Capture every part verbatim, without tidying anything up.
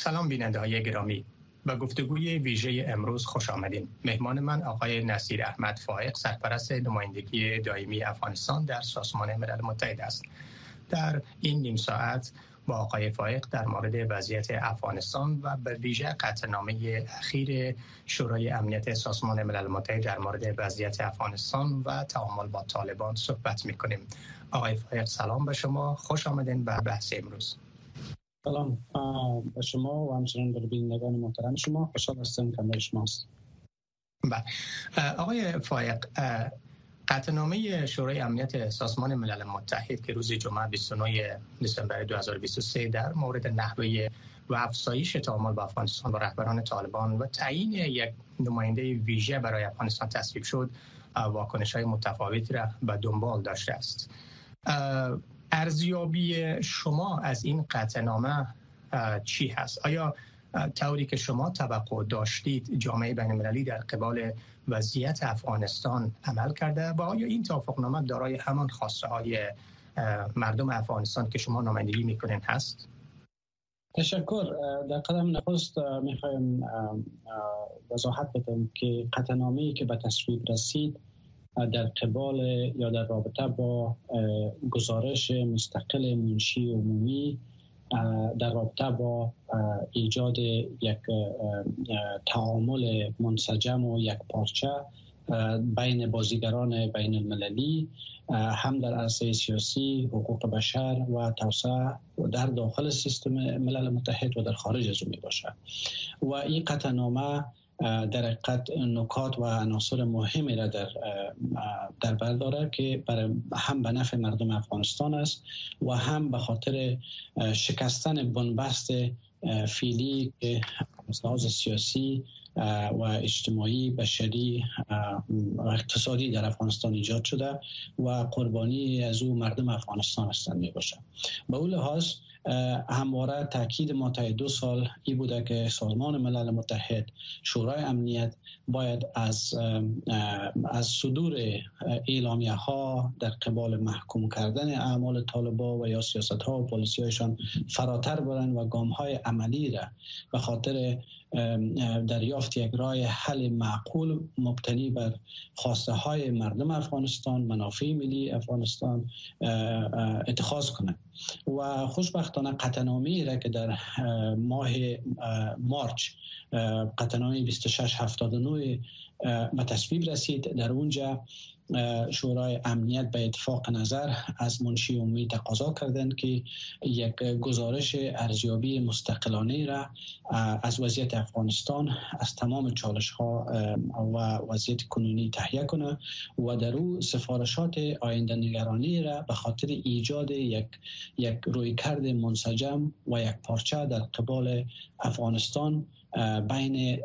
سلام بیننده های گرامی، به گفتگوی ویژه امروز خوش آمدین. مهمان من آقای نصیر احمد فائق، سرپرست نمایندگی دائمی افغانستان در سازمان ملل متحد است. در این نیم ساعت با آقای فائق در مورد وضعیت افغانستان و به ویژه قطعنامه اخیر شورای امنیت سازمان ملل متحد در مورد وضعیت افغانستان و تعامل با طالبان صحبت می‌کنیم. آقای فائق سلام به شما، خوش آمدین به بحث امروز. سلام به شما و همچنین به بینندگان محترم شما، خوشحال هستم که همراه شماست. آقای فائق، قطعنامه شورای امنیت سازمان ملل متحد که روز جمعه بیست و نه دسامبر دو هزار و بیست و سه در مورد نحوه و افزایش تعامل با افغانستان با رهبران طالبان و تعیین یک نماینده ویژه برای افغانستان تصویب شد، واکنش‌های متفاوتی را به دنبال داشته است. ارزیابی شما از این قطعنامه چی هست؟ آیا طوری که شما توقع داشتید جامعه بین‌المللی در قبال وضعیت افغانستان عمل کرده و آیا این توافقنامه دارای همان خواسته های مردم افغانستان که شما نمایندگی میکنین هست؟ تشکر. در قدم نخست میخوایم وضاحت بدم که قطعنامه‌ای که به تصویب رسید در قبال یا در رابطه با گزارش مستقل منشی عمومی در رابطه با ایجاد یک تعامل منسجم و یک پارچه بین بازیگران بین المللی هم در عرصه سیاسی، حقوق بشر و توسعه در داخل سیستم ملل متحد و در خارج از اون می باشد و این قطعنامه در حقیقت نکات و عناصر مهمی را در در بر داره که برای هم به نفع مردم افغانستان است و هم به خاطر شکستن بنبست فعلی که از لحاظ سیاسی و اجتماعی، بشری و اقتصادی در افغانستان ایجاد شده و قربانی از او مردم افغانستان هستند می باشه. به اون لحاظ همواره تاکید ما تا دو سال ای بوده که سازمان ملل متحد، شورای امنیت باید از از صدور اعلامیه ها در قبال محکوم کردن اعمال طالبان و یا سیاست ها و پالیسی هایشان فراتر برن و گام های عملی را به خاطر دریافت یک راه حل معقول مبتنی بر خواسته های مردم افغانستان، منافع ملی افغانستان اتخاذ کنند. و خوشبختانه قطعنامه‌ای را که در ماه مارچ قطعنامه بیست و شش هفتاد و نه به تصویب رسید، در اونجا شورای امنیت به اتفاق نظر از منشی عمومی تقاضا کردند که یک گزارش ارزیابی مستقلانه را از وضعیت افغانستان، از تمام چالش ها و وضعیت کنونی تهیه کنه و در او سفارشات آینده نگرانی را به خاطر ایجاد یک یک رویکرد منسجم و یک پارچه در قبال افغانستان بین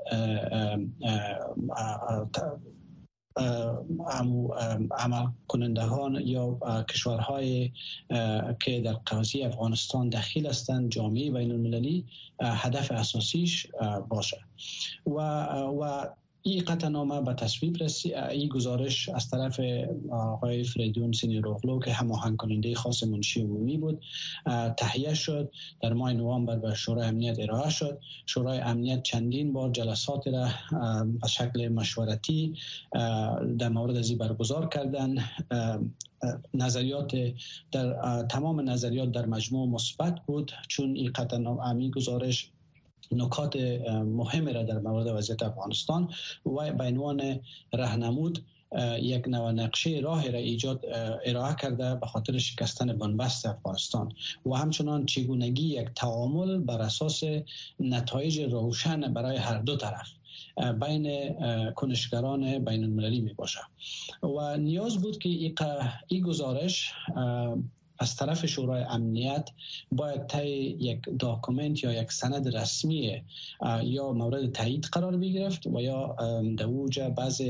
عمل کنندگان یا کشورهای که در قضیه افغانستان دخیل هستند، جامعه بین المللی هدف اساسیش باشه و و این قطعنامه به تصویب رسید. این گزارش از طرف آقای فریدون سینیروغلو که هماهنگ کننده خاص منشی عمومی بود تهیه شد، در ماه نوامبر به شورای امنیت ارائه شد. شورای امنیت چندین بار جلسات را به شکل مشورتی در مورد از این برگزار کردند. نظریات در تمام نظریات در مجموع مثبت بود، چون این قطعنامه گزارش نکات مهم را در مورد وضعیت افغانستان و به عنوان راهنمود یک نوع نقشه راه را ایجاد ارائه کرده به خاطر شکستن بنبست افغانستان و همچنان چگونگی یک تعامل بر اساس نتایج روشن برای هر دو طرف بین کنشگران بین المللی می باشه و نیاز بود که این گزارش از طرف شورای امنیت باید طی یک داکومنت یا یک سند رسمی یا مورد تایید قرار بگرفت و یا در اوجه بعض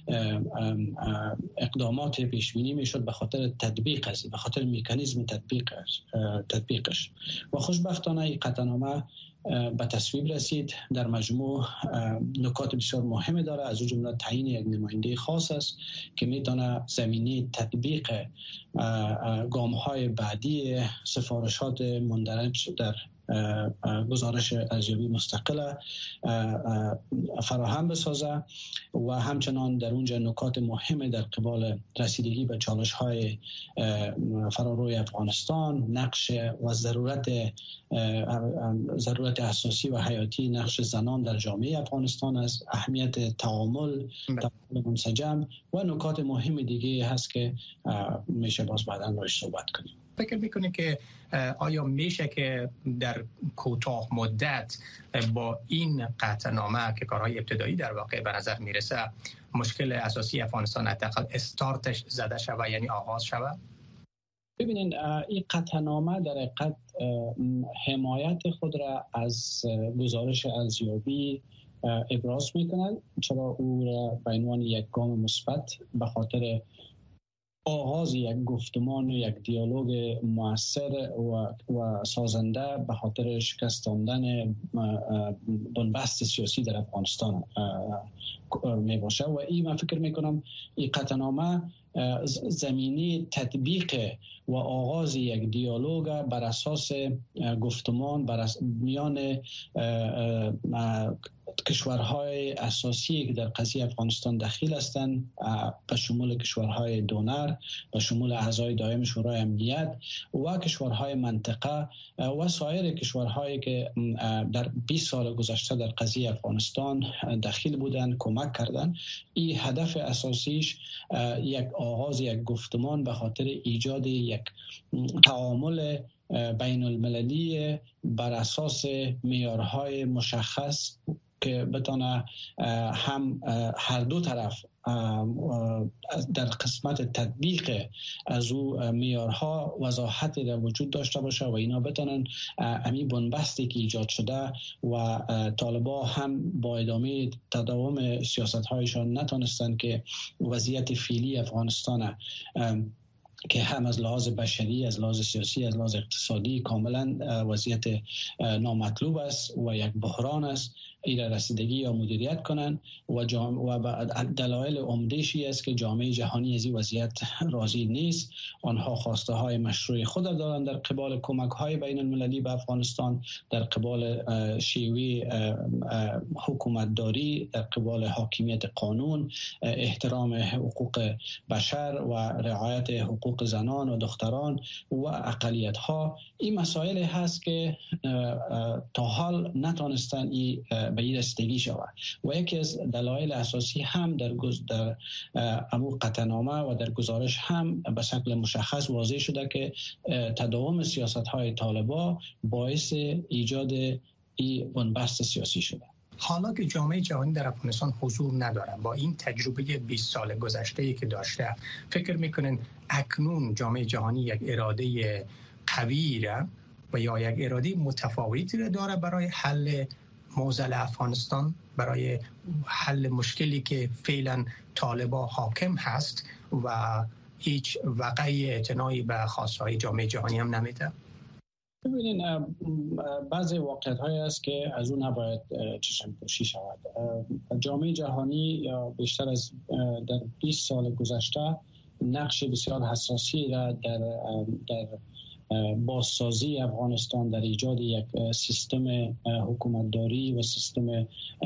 اقدامات پیش بینی میشد به خاطر تطبیق از به خاطر مکانیزم تطبیقش تطبیقش و خوشبختانه این قطعنامه به تصویب رسید. در مجموع نکات بسیار مهمی داره، از جمله تعیین یک نماینده خاص است که میتونه زمینه تطبیق گام‌های بعدی سفارشات مندرج در گزارش ارزیابی مستقل فراهم بسازه و همچنان در اونجا نکات مهم در قبال رسیدگی به چالش های فراروی افغانستان، نقش و ضرورت ضرورت اساسی و حیاتی نقش زنان در جامعه افغانستان است، اهمیت تعامل تعامل منسجم و نکات مهم دیگه هست که میشه باز بعداً روش صحبت کنیم. فکر میکنه که آیا میشه که در کوتاه مدت با این قطعنامه که کارهای ابتدایی در واقع به نظر میرسه مشکل اساسی افغانستان حداقل استارتش زده شود، یعنی آغاز شود؟ ببینید این قطعنامه در حقیقت حمایت خود را از گزارش ارزیابی ابراز میکنند، چرا او را به عنوان یک گام مثبت به خاطر آغاز یک گفتمان و یک دیالوگ مؤثر و, و سازنده به خاطر شکستاندن بنبست سیاسی در افغانستان می باشه و این من فکر می کنم این قطعنامه زمینی تطبیق و آغاز یک دیالوگ بر اساس گفتمان بر میان کشورهای اساسی که در قضیه افغانستان دخیل هستند، به شمول کشورهای دونر، به شمول اعضای دائم شورای امنیت و کشورهای منطقه و سایر کشورهایی که در بیست سال گذشته در قضیه افغانستان دخیل بودند، کمک کردند. این هدف اساسیش یک آغاز یک گفتمان به خاطر ایجاد یک تعامل بین المللی بر اساس معیارهای مشخص که بتونه هم هر دو طرف در قسمت تطبیق از او معیارها وضاحتی در وجود داشته باشه و اینا بتونن امی بنبستی که ایجاد شده و طالبا هم با ادامه تداوم سیاست هایشان نتونستن که وضعیت فعلی افغانستان که هم از لحاظ بشری، از لحاظ سیاسی، از لحاظ اقتصادی کاملا وضعیت نامطلوب است و یک بحران است، ایره رسیدگی یا مدیریت کنن و, جام... و دلایل عمده‌شی است که جامعه جهانی از این وضعیت راضی نیست. آنها خواسته های مشروع خود دارند در قبال کمک های بین المللی به افغانستان، در قبال شیوه حکومتداری، در قبال حاکمیت قانون، احترام حقوق بشر و رعایت حقوق زنان و دختران و اقلیت ها. این مسائل هست که تا حال نتونستن این به این رسیدگی شود و یکی از دلایل اساسی هم در در امو قطعنامه و در گزارش هم به شکل مشخص واضح شده که تداوم سیاست های طالبان باعث ایجاد این بنبست سیاسی شده. حالا که جامعه جهانی در افغانستان حضور نداره، با این تجربه بیست سال گذشته‌ای که داشته، فکر میکنین اکنون جامعه جهانی یک اراده قوی را و یا یک اراده متفاوتی را داره برای حل معضل افغانستان، برای حل مشکلی که فعلا طالبان حاکم هست و هیچ وقعی اعتنایی به خواستهای جامعه جهانی هم نمیده؟ ببینین بعضی واقعیت هایی است که از اون نباید چشم پوشی شود. جامعه جهانی یا بیشتر از در بیست سال گذشته نقش بسیار حساسی را در در بازسازی افغانستان، در ایجاد یک سیستم حکومتداری و سیستم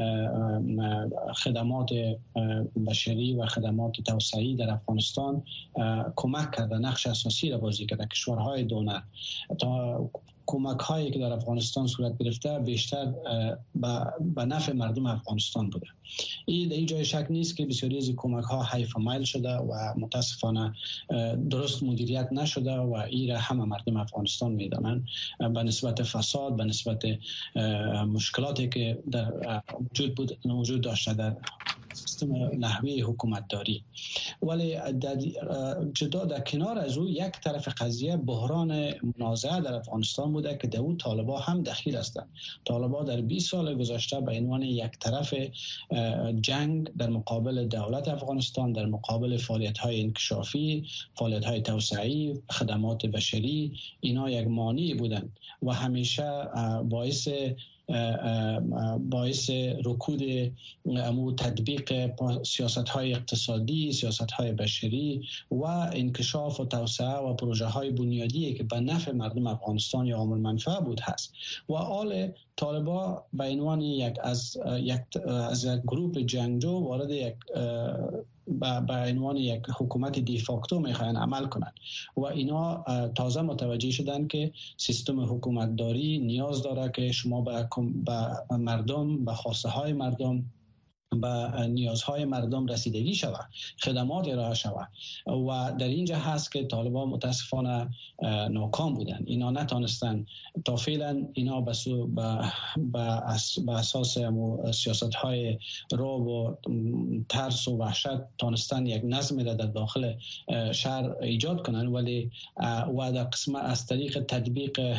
خدمات بشری و خدمات توسعه‌ای در افغانستان کمک کرده، نقش اساسی را بازی کرده. کشورهای دونر تا کمک هایی که در افغانستان صورت گرفته بیشتر به نفع مردم افغانستان بوده. این در این جای شک نیست که بسیاری از کمک ها حیف و میل شده و متاسفانه درست مدیریت نشده و این را همه مردم افغانستان میدانند به نسبت فساد، به نسبت مشکلاتی که در وجود بود وجود داشته در سیستم نحوه حکومتداری. ولی جدا در کنار از او یک طرف قضیه بحران منازعه در افغانستان بوده که در او طالبان هم دخیل هستند. طالبان در بیست سال گذشته به عنوان یک طرف جنگ در مقابل دولت افغانستان، در مقابل فعالیت‌های انکشافی، فعالیت‌های توسعه‌ای، خدمات بشری، اینا یک مانع بودند و همیشه باعث باعث رکود امو تطبیق سیاست های اقتصادی، سیاست های بشری و انکشاف و توسعه و پروژه های بنیادی که به نفع مردم افغانستان یا عامل منفعه بود هست. و آل طالبان به عنوان یک از یک از یک گروه جنگجو وارد یک به عنوان یک حکومت دیفاکتو میخواین عمل کنند و اینا تازه متوجه شدن که سیستم حکومتداری نیاز داره که شما به مردم، به خواسته های مردم، به نیازهای مردم رسیدگی شود، خدمات ارائه شود. و در اینجا هست که طالبان متاسفانه ناکام بودن. اینا نتانستن تا فعلا اینا به به اساس سیاست های رعب و ترس و وحشت تانستن یک نظم را در داخل شهر ایجاد کنن، ولی و در قسمت از طریق تطبیق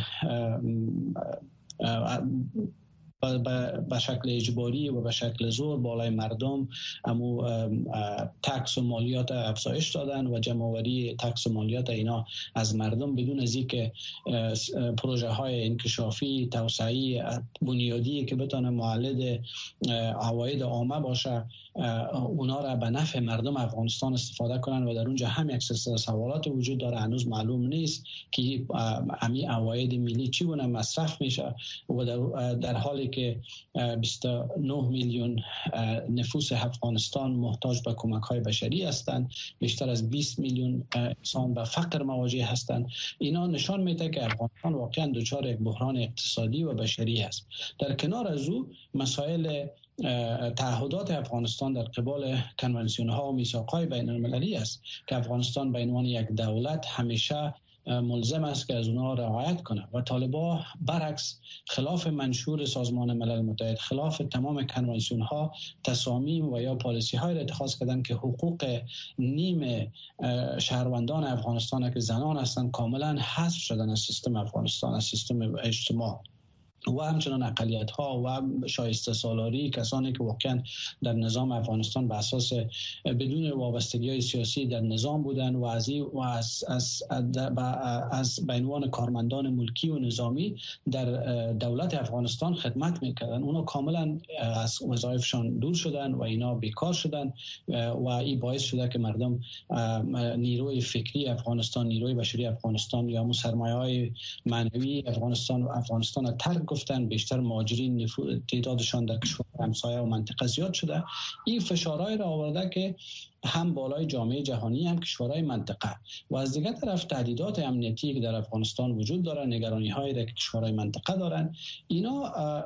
به شکل اجباری و به شکل زور بالای مردم امو تکس و مالیات افزایش دادن و جمع‌آوری تکس و مالیات اینا از مردم بدون از اینکه پروژه های انکشافی توسعه‌ای بنیادی که بتونه معلد عواید عامه باشه اونا را به نفع مردم افغانستان استفاده کنن. و در اونجا هم یک سلسله سوالات وجود داره، هنوز معلوم نیست که امی عواید ملی چی گونه مصرف میشه و در, در حالی که بیست و نه میلیون نفوس افغانستان محتاج به کمک های بشری هستند، بیشتر از بیست میلیون انسان به فقر مواجه هستند. اینا نشان میده که افغانستان واقعا دچار یک بحران اقتصادی و بشری است. در کنار از او مسائل تعهدات افغانستان در قبال کنوانسیون ها و میثاق های بین المللی است که افغانستان به عنوان یک دولت همیشه ملزم است که از اونها رعایت کنه. و طالبان برعکس خلاف منشور سازمان ملل متحد، خلاف تمام کنوانسیون ها، تصامیم و یا پالیسی های را اتخاذ کردن که حقوق نیم شهروندان افغانستان که زنان هستند کاملا حذف شدن از سیستم افغانستان، از سیستم اجتماع. و همچنان اقلیت ها و شایسته سالاری، کسانی که واقعا در نظام افغانستان به اساس بدون وابستگی های سیاسی در نظام بودن و از و از از از به عنوان کارمندان ملکی و نظامی در دولت افغانستان خدمت میکردن، اونا کاملا از وظایفشان دور شدن و اینا بیکار شدن و این باعث شده که مردم نیروی فکری افغانستان، نیروی بشری افغانستان یا سرمایه‌های معنوی افغانستان و افغانستان ترک گفتن. بیشتر مهاجرین تعدادشان در کشور همسایه و منطقه زیاد شده. این فشارهای را آورده که هم بالای جامعه جهانی هم کشورهای منطقه و از دیگر طرف تهدیدات امنیتی که در افغانستان وجود داره، نگرانی هایی که کشورهای منطقه دارن، اینا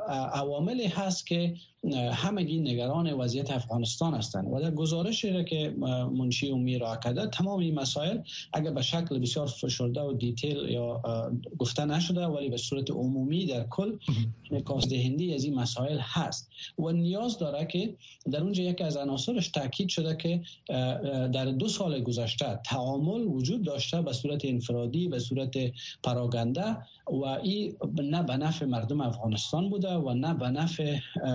عواملی هست که همگی نگران وضعیت افغانستان هستند. و در گزارشی را که منشی امیر کرده، تمام این مسائل اگر به شکل بسیار فشرده و دیتیل یا گفته نشده ولی به صورت عمومی در کل نکات دهنده از این مسائل هست و نیاز داره که در اونجا یکی از عناصرش تاکید شده که در دو سال گذشته تعامل وجود داشته به صورت انفرادی، به صورت پراگنده و این نه به نفع مردم افغانستان بوده و نه به نفع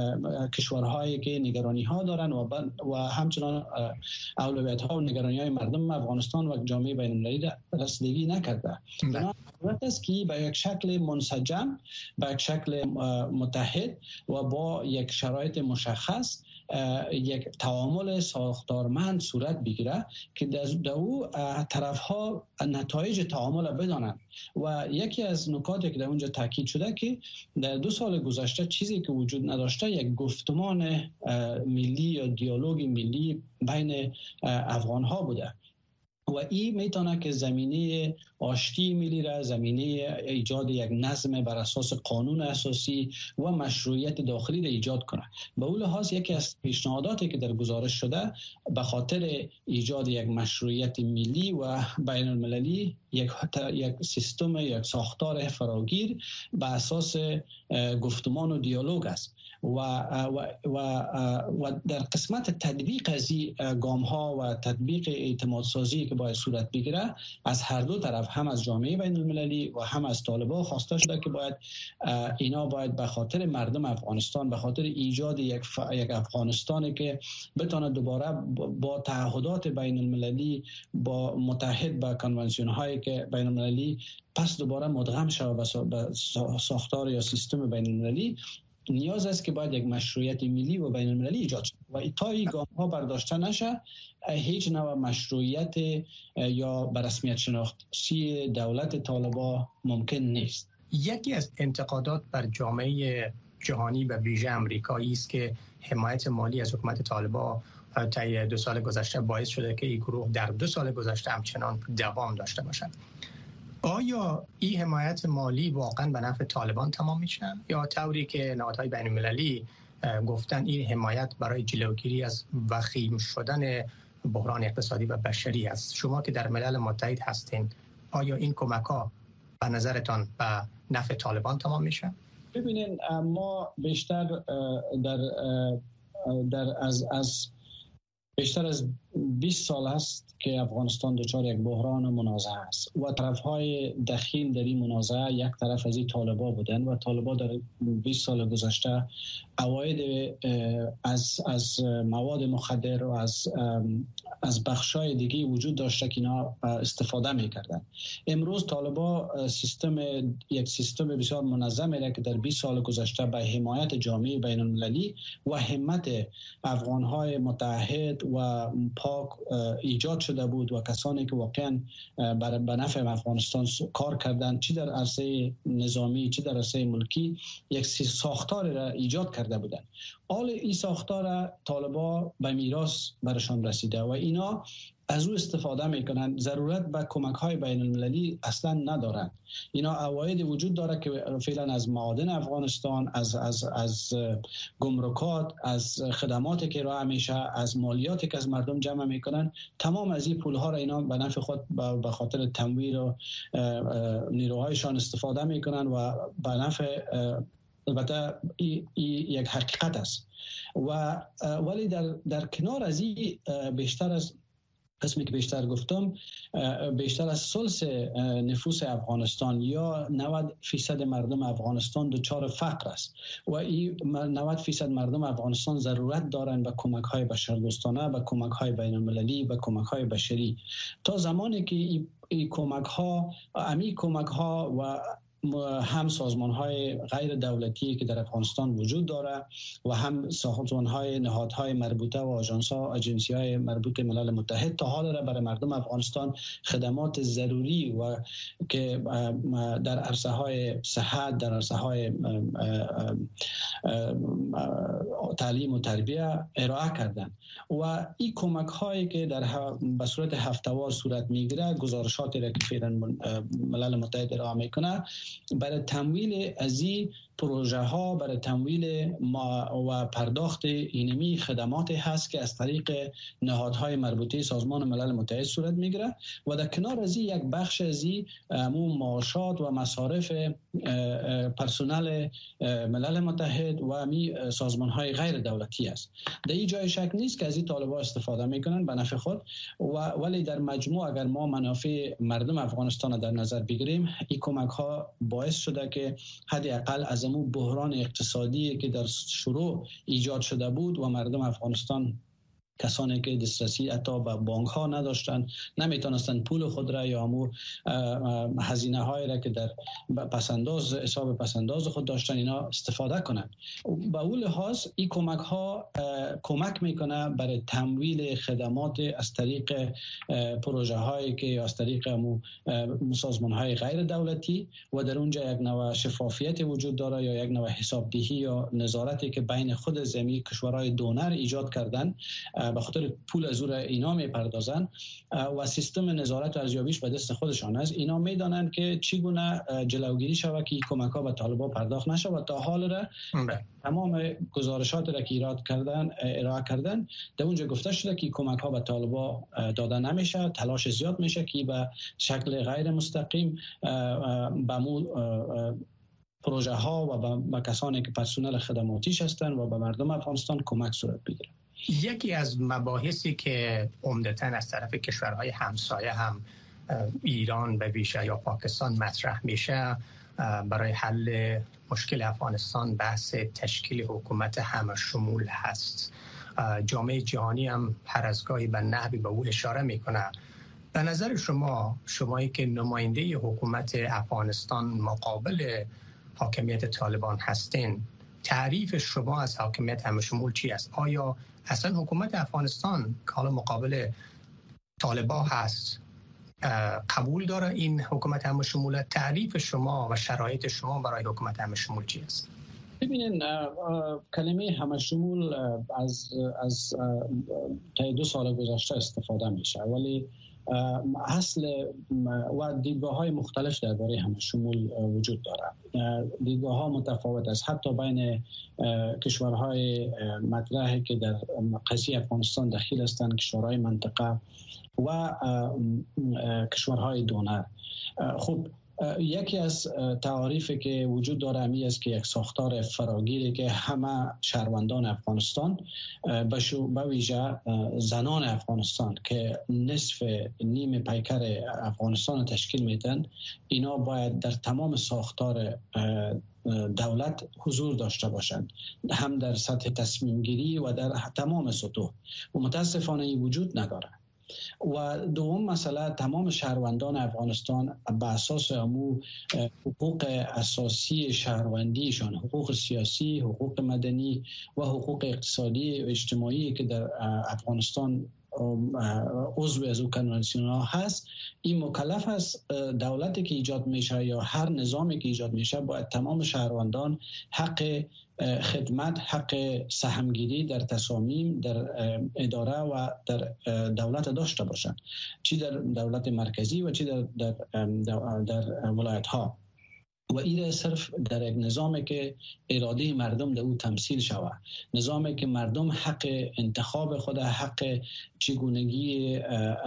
کشورهایی که نگرانی ها دارن و, و همچنان اولویت ها و نگرانی های مردم افغانستان و جامعه بین المللی رسیدگی نکرده. ضرورت است که به یک شکل منسجم، به یک شکل متحد و با یک شرایط مشخص یک تعامل ساختارمند صورت بگیره که در او طرف ها نتایج تعامل بدانند. و یکی از نکاتی که در اونجا تاکید شده که در دو سال گذشته چیزی که وجود نداشته یک گفتمان ملی یا دیالوگ ملی بین افغان ها بوده و این میتونه که زمینه آشتی ملی را، زمینه ایجاد یک نظم بر اساس قانون اساسی و مشروعیت داخلی را ایجاد کنه. به اون لحاظ یکی از پیشنهاداتی که در گزارش شده به خاطر ایجاد یک مشروعیت ملی و بین المللی یک یک سیستم، یک ساختار فراگیر به اساس گفتمان و دیالوگ است. و, و, و, و در قسمت تطبیق از این گام ها و تطبیق اعتماد سازی که باید صورت بگیره از هر دو طرف، هم از جامعه بین المللی و هم از طالبان خواسته شده که باید اینا باید به خاطر مردم افغانستان، به خاطر ایجاد یک, ف... یک افغانستانی که بتونه دوباره با تعهدات بین المللی، با متحد به کنوانسیون هایی که بین المللی پس دوباره مدغم شود به ساختار یا سیستم بین المللی، نیاز است که باید یک مشروعیت ملی و بین المللی ایجاد شد و تا این گام ها برداشته نشه هیچ نوع مشروعیت یا به رسمیت شناختی دولت طالبان ممکن نیست. یکی از انتقادات بر جامعه جهانی و ویژه امریکایی است که حمایت مالی از حکومت طالبان طی دو سال گذشته باعث شده که این گروه در دو سال گذشته همچنان دوام داشته باشد. آیا این حمایت مالی واقعا به نفع طالبان تمام میشه یا طوری که نهادهای بین المللی گفتن این حمایت برای جلوگیری از وخیم شدن بحران اقتصادی و بشری است؟ شما که در ملل متحد هستین، آیا این کمک ها به نظرتان به نفع طالبان تمام میشه؟ ببینین ما بیشتر در در از از بیشتر از بیست سال است که افغانستان دچار یک بحران منازعه است و طرفهای دخیل در این منازعه یک طرف از این طالبان بودن و طالبان در بیست سال گذشته عواید از از مواد مخدر و از از بخشای دیگه وجود داشته که اینا استفاده میکردن. امروز طالبان سیستم یک سیستم بسیار منظمی را که در بیست سال گذشته به حمایت جامعه بین المللی و همت افغانهای متحد و پاک ایجاد شده بود و کسانی که واقعا بر به نفع افغانستان کار کردند، چی در عرصه نظامی چی در عرصه ملکی، یک ساختار را ایجاد کرده بودند. حال این ساختار طالبان به میراث برشان رسیده و اینا از او استفاده میکنن. ضرورت به کمک های بین المللی اصلا ندارن. اینا عواید وجود داره که فعلا از معادن افغانستان، از از از گمرکات، از خدماتی که راه میشه، از مالیاتی که از مردم جمع میکنن، تمام از این پول ها را اینا به نفع خود به خاطر تمویل و نیروهایشان استفاده میکنن و به نفع البته ای, ای یک حقیقت است. و ولی در در کنار از این بیشتر از قسمی که بیشتر گفتم، بیشتر از ثلث نفوس افغانستان یا نود فیصد مردم افغانستان دچار فقر است و این نود فیصد مردم افغانستان ضرورت دارند به کمک های بشردوستانه، به کمک های بین المللی، به کمک های بشری. تا زمانی که این ای کمک ها امی کمک ها و هم سازمان های غیر دولتی که در افغانستان وجود داره و هم سازمان های نهادهای مربوطه و آژانس ها اجنسی های مربوط ملل متحد تا حال را برای مردم افغانستان خدمات ضروری و که در عرصه های صحت، در عرصه های تعلیم و تربیه ارائه کردن و این کمک هایی که در به صورت هفته‌وار صورت میگیره، گزارشاتی را که فعلا ملل متحد ارائه میکنه برای تمویل از این پروژه ها، برای تمویل و پرداخت اینمی خدمات هست که از طریق نهادهای مربوطه سازمان ملل متحد صورت میگیره و در کنار از این یک بخش از این معاشات و مصارف پرسنل ملل متحد و امی سازمان های غیر دولتی است. در این جای شک نیست که از این طالبان استفاده میکنن به نفع خود و ولی در مجموع اگر ما منافع مردم افغانستان در نظر بگیریم، این کمک ها باعث شده که حداقل از امو بحران اقتصادی که در شروع ایجاد شده بود و مردم افغانستان، کسانی که دسترسی حتی به بانک ها نداشتن، نمیتونستن پول خود را یا امو هزینه های را که در پسنداز حساب پسنداز خود داشتن اینا استفاده کنند. به اون لحاظ این کمک ها کمک میکنه برای تمویل خدمات از طریق پروژه هایی که از طریق امو سازمان های غیر دولتی و در اونجا یک نوع شفافیت وجود داره یا یک نوع حسابدهی یا نظارتی که بین خود زمین کشورهای دونر ایجاد کردن به خاطر پول از او را اینا میپردازن و سیستم نظارت و ارزیابیش به دست خودشان است. اینا میدانند که چگونه جلوگیری شود که کمک ها به طالبان پرداخت نشه و تا حال را تمام گزارشات را که ایراد کردن ارائه کردن در اونجا گفته شده که کمک ها به طالبان داده نمیشه، تلاش زیاد میشه که به شکل غیر مستقیم به مو پروژه ها و به کسانی که پرسنل خدماتیش هستند و به مردم افغانستان کمک صورت بگیره. یکی از مباحثی که عمدتاً از طرف کشورهای همسایه هم ایران به ویژه یا پاکستان مطرح میشه برای حل مشکل افغانستان بحث تشکیل حکومت همشمول هست. جامعه جهانی هم هر از گاهی به نحوی به او اشاره میکنه. به نظر شما، شمایی که نماینده حکومت افغانستان مقابل حاکمیت طالبان هستین، تعریف شما از حاکمیت همه شمول چی است؟ آیا اصلا حکومت افغانستان که حالا مقابل طالبان هست قبول داره این حکومت همه شمول؟ تعریف شما و شرایط شما برای حکومت همه شمول چی است؟ ببینین کلمه همه شمول از از تا دو سال گذشته استفاده میشه، ولی اصل و دیدگاه های مختلف درباره همه شمول وجود داره. دیدگاه ها متفاوت است، حتی بین کشورهای مطرحی که در قضیه افغانستان دخیل هستند، کشورهای منطقه و کشورهای دونر. خب یکی از تعاریفی که وجود داره همی است که یک ساختار فراگیری که همه شهروندان افغانستان به ویژه زنان افغانستان که نصف نیم پیکر افغانستان تشکیل میدن، اینا باید در تمام ساختار دولت حضور داشته باشند، هم در سطح تصمیم گیری و در تمام سطوح، و متاسفانه این وجود نداره. و دوم مسئله، تمام شهروندان افغانستان به اساس امو حقوق اساسی شهروندیشان، حقوق سیاسی، حقوق مدنی و حقوق اقتصادی و اجتماعی که در افغانستان عضو از او کنوانسیون ها هست، این مکلف است دولتی که ایجاد میشه یا هر نظامی که ایجاد میشه باید تمام شهروندان حق خدمت، حق سهمگیری در تصامیم در اداره و در دولت داشته باشند، چی در دولت مرکزی و چی در, در, در, در ولایت ها. و این صرف در یک نظامی که اراده مردم در او تمثیل شود، نظامی که مردم حق انتخاب خود، حق چگونگی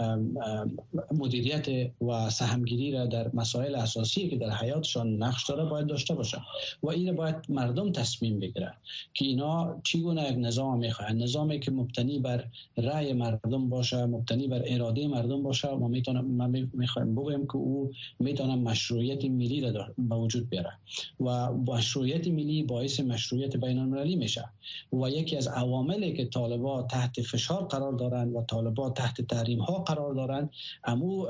مدیریت و سهمگیری را در مسائل اساسی که در حیاتشان نقش داره باید داشته باشه و این باید مردم تصمیم بگیره که اینا چگونه یک نظام میخواهند، نظامی که مبتنی بر رأی مردم باشه، مبتنی بر اراده مردم باشه. ما میتونم ما میخوایم بگویم که او میتونه مشروعیت ملی را به وجود بیاره و مشروعیت ملی باعث مشروعیت بین المللی میشه. و یکی از عواملی که طالبان تحت فشار قرار دارند و طالبان تحت تحریم ها قرار دارند، امو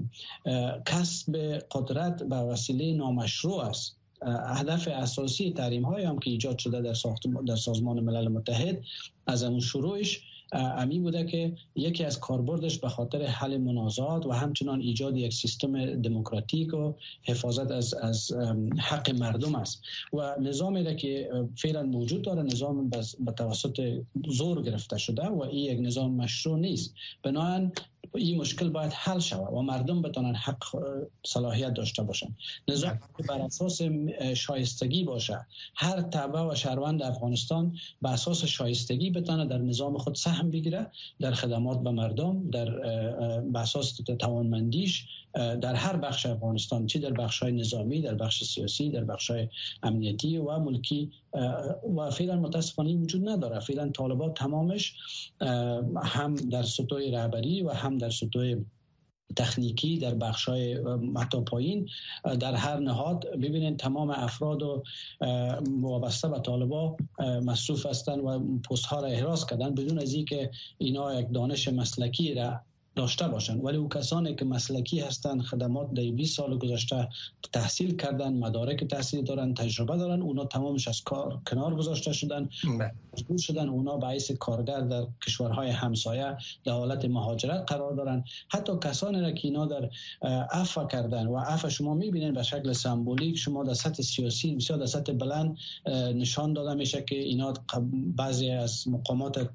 کسب قدرت به وسیله نامشروع است. هدف اساسی تحریم های هم که ایجاد شده در در سازمان ملل متحد از اون شروعش امی بوده که یکی از کاربردش به خاطر حل منازعات و همچنان ایجاد یک سیستم دموکراتیک و حفاظت از از حق مردم است. و نظامی را که فعلا موجود داره نظام به توسط زور گرفته شده و این یک نظام مشروع نیست. بنابراین این مشکل باید حل شود و مردم بتونن حق صلاحیت داشته باشند. نظام بر اساس شایستگی باشه، هر تبع و شهروند افغانستان به اساس شایستگی بتونه در نظام خود سهم بگیره، در خدمات به مردم، در به اساس توانمندیش در هر بخش افغانستان، چه در بخش‌های نظامی، در بخش سیاسی، در بخش‌های امنیتی و ملکی. و فعلا متاسفانه وجود نداره. فعلا طالبان تمامش هم در سطوح رهبری و هم در سطوح تکنیکی در بخش‌های حتی پایین در هر نهاد ببینید تمام افراد و وابسته به طالبان مصروف هستند و پست ها را احراز کردن بدون از اینکه اینا یک دانش مسلکی را داشته باشند. ولی او کسانی که مسلکی هستند، خدمات در بیست سال گذشته تحصیل کردن، مدارک تحصیل دارن، تجربه دارن، اونا تمامش از کار کنار گذاشته شدن، مجبور شدن اونا به حیث کارگر در کشورهای همسایه در حالت مهاجرت قرار دارن. حتی کسانی را که اینا در عفو کردن و عفو شما میبینید به شکل سمبولیک، شما در سطح سیاسی بسیار در سطح بلند نشان داده میشه که اینا بعضی از مقامات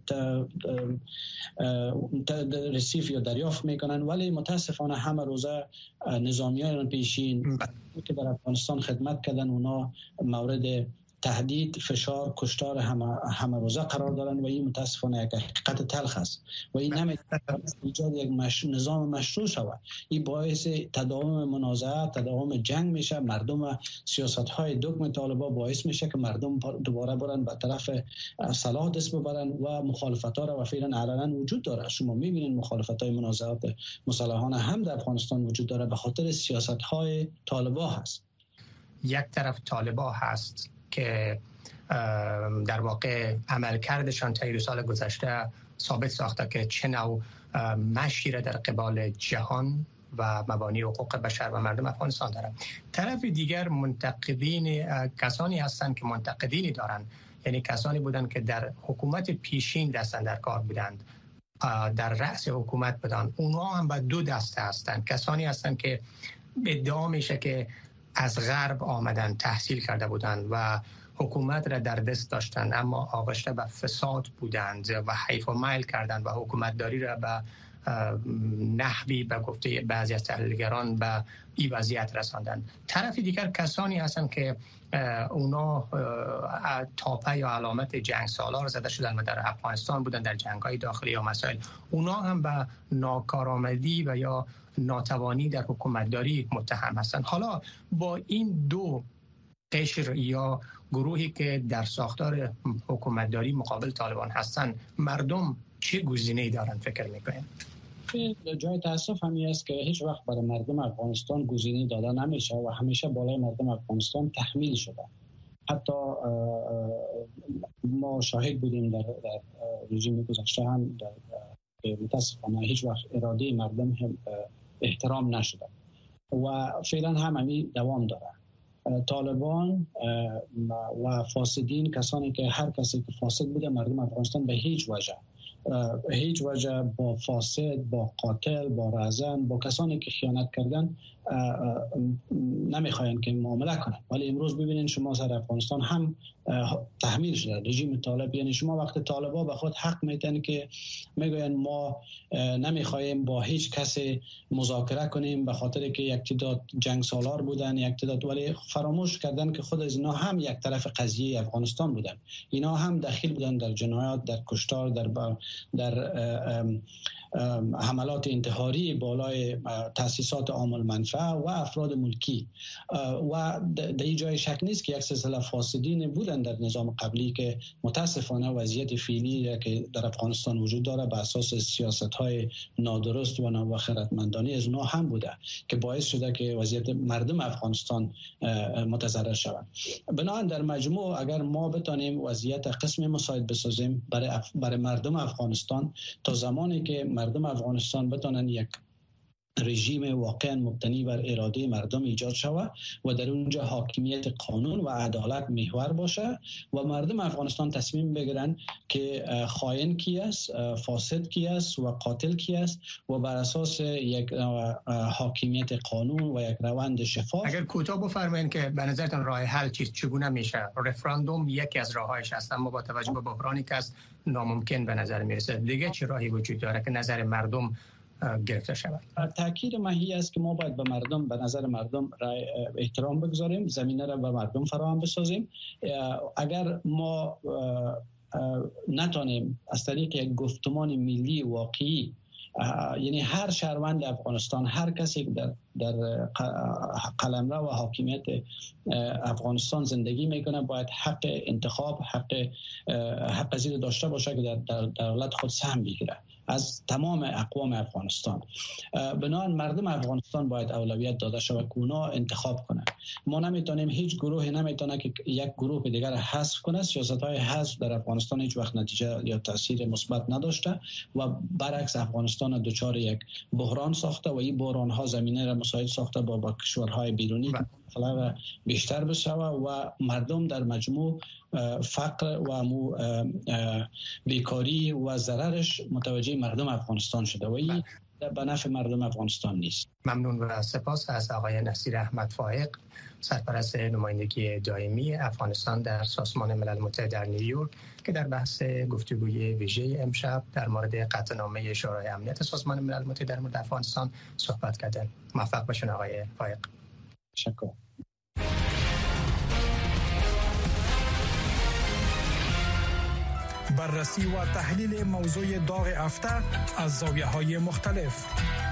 رسیف یا دریافت میکنن، ولی متاسفانه همه روزه نظامیان پیشین که در افغانستان خدمت کردن اونا مورد تهدید، فشار، کشتار همه همه روزه قرار دارن و این متاسفانه یک حقیقت تلخ است و این نمیتونه ایجاد یک مش... نظام مشروع شود. این باعث تداوم منازعات، تداوم جنگ میشه. مردم سیاست های دگم طالبان باعث میشه که مردم دوباره برن به طرف صلاح دست ببرن و مخالفت ها را و فعلا علنا وجود داره. شما میبینید مخالفت های منازعات مسلحانه هم در افغانستان وجود داره به خاطر سیاست های طالبان هست. یک طرف طالبان هست که در واقع عملکردشان طی دو سال گذشته ثابت ساخته که چه نوع مشی را در قبال جهان و مبانی حقوق بشر و مردم افغانستان دارند. طرف دیگر منتقدین، کسانی هستند که منتقدینی دارند یعنی کسانی بودند که در حکومت پیشین دستن در کار بودند، در رأس حکومت بودند. اونها هم به دو دسته هستند. کسانی هستند که ادعا میشه که از غرب آمدن، تحصیل کرده بودند و حکومت را در دست داشتند، اما آغشته به فساد بودند و حیف و میل کردند و حکومتداری را به نحوی به گفته بعضی از تحلیلگران به این وضعیت رساندند. طرف دیگر کسانی هستند که اونا تاپه یا علامت جنگ سالار زده شدن و در افغانستان بودن، در جنگ‌های داخلی یا مسائل. اونا هم به ناکارآمدی و یا ناتوانی در حکومتداری متهم هستند. حالا با این دو قشر یا گروهی که در ساختار حکومتداری مقابل طالبان هستند، مردم چه گزینه‌ای دارن فکر میکنین؟ جای تاسف همی است که هیچ وقت برای مردم افغانستان گزینه داده نمیشه و همیشه بالای مردم افغانستان تحمیل شده. حتی ما شاهد بودیم در, در رژیم گذشته هم در متاسفانه هیچ وقت اراده مردم هم احترام نشده و فعلا هم همی دوام داره. طالبان و فاسدین، کسانی که هر کسی که فاسد بوده، مردم افغانستان به هیچ وجه هیچ وجه با فاسد، با قاتل، با رهزن، با کسانی که خیانت کردن نمیخواین که معامله کنن. ولی امروز ببینید شما سر افغانستان هم تحمیل شده رژیم طالب. یعنی شما وقت طالبا به خود حق میتن که میگوین ما نمیخوایم با هیچ کسی مذاکره کنیم به خاطر که یک تعداد جنگ سالار بودن، یک تعداد، ولی فراموش کردن که خود از اینا هم یک طرف قضیه افغانستان بودن. اینا هم دخیل بودن در جنایات، در کشتار، در در حملات انتحاری بالای تأسیسات عام المنفعه و افراد ملکی. و در این جای شک نیست که یک سلسله فاسدین بودن در نظام قبلی که متاسفانه وضعیت فعلی که در افغانستان وجود داره به اساس سیاست‌های نادرست و خردمندانه از اونها هم بوده که باعث شده که وضعیت مردم افغانستان متضرر شود. بنابراین در مجموع اگر ما بتانیم وضعیت قسم مساعد بسازیم برای اف... برای مردم افغانستان، تا زمانی که مردم افغانستان بتانن یک رژیم واقعا مبتنی بر اراده مردم ایجاد شود و در اونجا حاکمیت قانون و عدالت محور باشه و مردم افغانستان تصمیم بگیرن که خائن کی است، فاسد کی است و قاتل کی است و بر اساس یک حاکمیت قانون و یک روند شفاف. اگر کوتاه بفرمایید که به نظرتان راه حل چیست، چگونه میشه؟ رفراندوم یکی از راههایش است، اما با توجه به بحرانی که است ناممکن به نظر میرسه. دیگه چه راهی وجود داره که نظر مردم گرفته شود؟ تاکید ماهی است که ما باید به مردم، به نظر مردم رای احترام بگذاریم، زمینه را به مردم فراهم بسازیم. اگر ما نتونیم از طریق یک گفتمان ملی واقعی، یعنی هر شهروند افغانستان، هر کسی که در در قلمرو و حاکمیت افغانستان زندگی میکنه باید حق انتخاب، حق حق زیر داشته باشه که در دولت خود سهم بگیره از تمام اقوام افغانستان. بنابراین مردم افغانستان باید اولویت داده شود که اونا انتخاب کنه. ما نمیتونیم، هیچ گروهی نمیتونه که یک گروه دیگر حذف کنه. سیاست‌های حذف در افغانستان هیچ وقت نتیجه یا تاثیر مثبت نداشته و برعکس افغانستان دچار یک بحران ساخته و این بحران ها زمینه را مساعد ساخته با, با کشورهای بیرونی که خلاق بیشتر بشه و مردم در مجموع فقر و مو بیکاری و ضررش متوجه مردم افغانستان شده و این به نفع مردم افغانستان نیست. ممنون و سپاس از آقای نصیر احمد فائق، سرپرست نمایندگی دائمی افغانستان در سازمان ملل متحد در نیویورک، که در بحث گفتگوی ویژه امشب در مورد قطعنامه شورای امنیت سازمان ملل متحد در مورد افغانستان صحبت کردن. موفق باشین آقای فائق. تشکر. بررسی و تحلیل موضوع داغ هفته از زاویه‌های مختلف.